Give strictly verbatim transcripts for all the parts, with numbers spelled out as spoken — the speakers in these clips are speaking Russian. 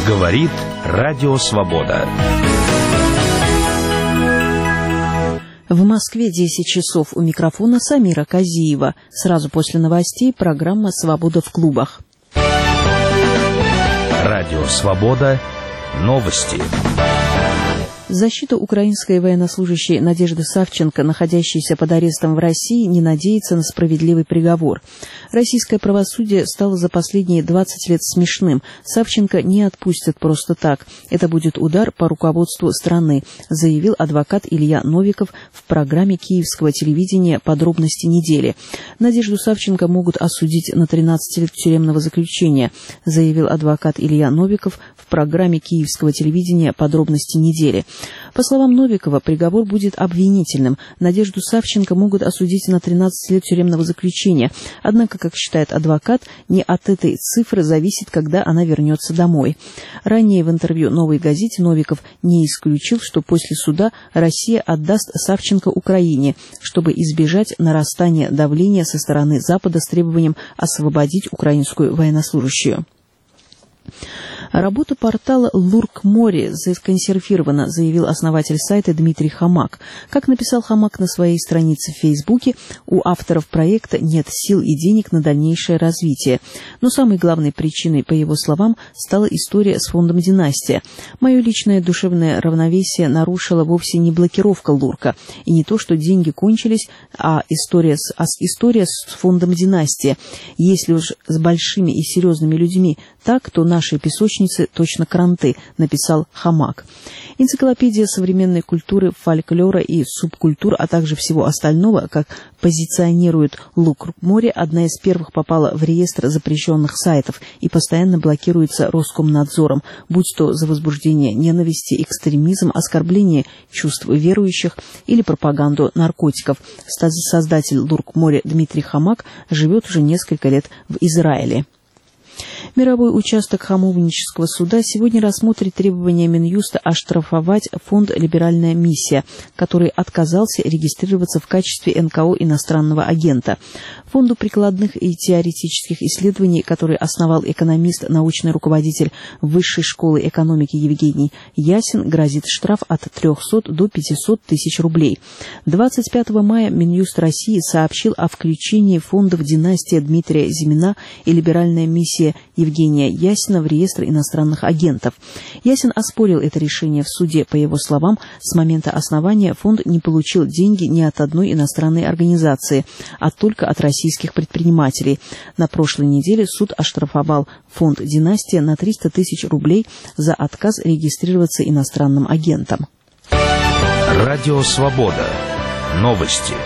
Говорит Радио Свобода. В Москве десять часов. У микрофона Самира Казиева. Сразу после новостей программа «Свобода в клубах». Радио Свобода. Новости. Защита украинской военнослужащей Надежды Савченко, находящейся под арестом в России, не надеется на справедливый приговор. Российское правосудие стало за последние двадцать лет смешным. Савченко не отпустят просто так. Это будет удар по руководству страны, заявил адвокат Илья Новиков в программе киевского телевидения «Подробности недели». Надежду Савченко могут осудить на тринадцать лет тюремного заключения, заявил адвокат Илья Новиков в программе киевского телевидения «Подробности недели». По словам Новикова, приговор будет обвинительным. Надежду Савченко могут осудить на тринадцать лет тюремного заключения. Однако, как считает адвокат, не от этой цифры зависит, когда она вернется домой. Ранее в интервью «Новой газете» Новиков не исключил, что после суда Россия отдаст Савченко Украине, чтобы избежать нарастания давления со стороны Запада с требованием освободить украинскую военнослужащую. Работа портала Лурк-Море законсервирована, заявил основатель сайта Дмитрий Хамак. Как написал Хамак на своей странице в Фейсбуке, у авторов проекта нет сил и денег на дальнейшее развитие. Но самой главной причиной, по его словам, стала история с фондом «Династия». Мое личное душевное равновесие нарушила вовсе не блокировка Лурка, и не то, что деньги кончились, а история с, а история с фондом «Династия». Если уж с большими и серьезными людьми так, то наши песочницы точно кранты, написал Хамак. Энциклопедия современной культуры, фольклора и субкультур, а также всего остального, как позиционирует Лурк-Море, одна из первых попала в реестр запрещенных сайтов и постоянно блокируется Роскомнадзором, будь то за возбуждение ненависти, экстремизм, оскорбление чувств верующих или пропаганду наркотиков. Создатель Лурк-Море Дмитрий Хамак живет уже несколько лет в Израиле. Мировой участок Хамовнического суда сегодня рассмотрит требования Минюста оштрафовать фонд «Либеральная миссия», который отказался регистрироваться в качестве эн ка о иностранного агента. Фонду прикладных и теоретических исследований, который основал экономист, научный руководитель Высшей школы экономики Евгений Ясин, грозит штраф от трехсот до пятисот тысяч рублей. двадцать пятого мая Минюст России сообщил о включении фондов «Династия» Дмитрия Зимина и «Либеральная миссия» Евгения Ясина в реестр иностранных агентов. Ясин оспорил это решение в суде. По его словам, с момента основания фонд не получил деньги ни от одной иностранной организации, а только от российских предпринимателей. На прошлой неделе суд оштрафовал фонд «Династия» на триста тысяч рублей за отказ регистрироваться иностранным агентом. Радио Свобода. Новости.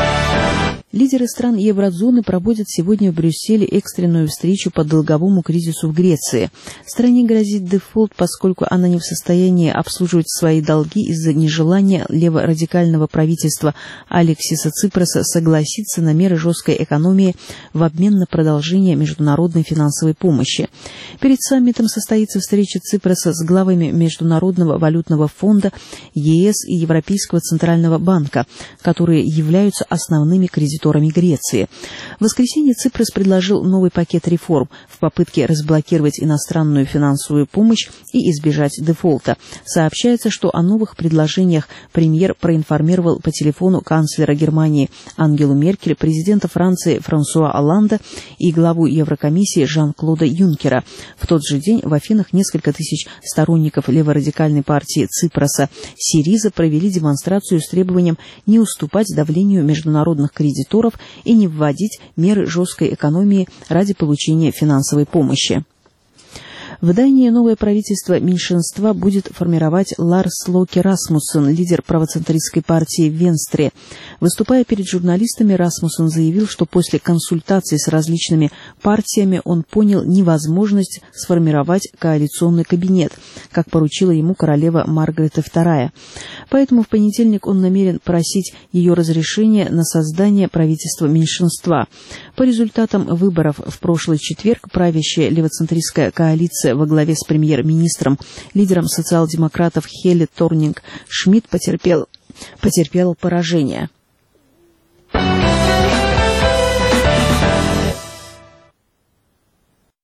Лидеры стран еврозоны проводят сегодня в Брюсселе экстренную встречу по долговому кризису в Греции. Стране грозит дефолт, поскольку она не в состоянии обслуживать свои долги из-за нежелания леворадикального правительства Алексиса Ципроса согласиться на меры жесткой экономии в обмен на продолжение международной финансовой помощи. Перед саммитом состоится встреча Ципроса с главами Международного валютного фонда, е эс и Европейского центрального банка, которые являются основными кредиторами Греции. В воскресенье Ципрас предложил новый пакет реформ в попытке разблокировать иностранную финансовую помощь и избежать дефолта. Сообщается, что о новых предложениях премьер проинформировал по телефону канцлера Германии Ангелу Меркель, президента Франции Франсуа Олланда и главу Еврокомиссии Жан-Клода Юнкера. В тот же день в Афинах несколько тысяч сторонников леворадикальной партии Ципроса Сириза провели демонстрацию с требованием не уступать давлению международных кредиторов и не вводить меры жесткой экономии ради получения финансовой помощи. В Дании новое правительство меньшинства будет формировать Ларс Локе Расмуссен, лидер правоцентристской партии Венстре. Выступая перед журналистами, Расмуссен заявил, что после консультаций с различными партиями он понял невозможность сформировать коалиционный кабинет, как поручила ему королева Маргарета вторая. Поэтому в понедельник он намерен просить ее разрешения на создание правительства меньшинства. По результатам выборов в прошлый четверг правящая левоцентристская коалиция во главе с премьер-министром, лидером социал-демократов Хелли Торнинг-Шмидт потерпел, потерпел поражение.